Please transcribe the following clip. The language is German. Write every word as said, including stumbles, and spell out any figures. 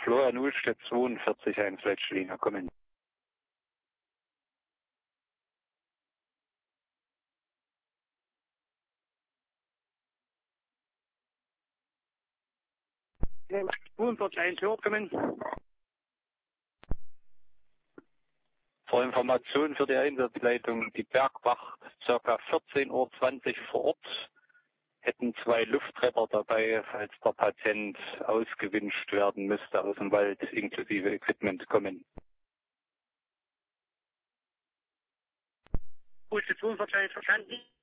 Florian Uhlstedt zweiundvierzig eins letzte Linie kommen. zweiundvierzig eins kommen. Zur Information für die Einsatzleitung, die Bergwacht ca. vierzehn Uhr zwanzig vor Ort, hätten zwei Lufttrecker dabei, falls der Patient ausgewünscht werden müsste aus dem Wald inklusive Equipment kommen. Uhlstedt zweiundvierzig verstanden.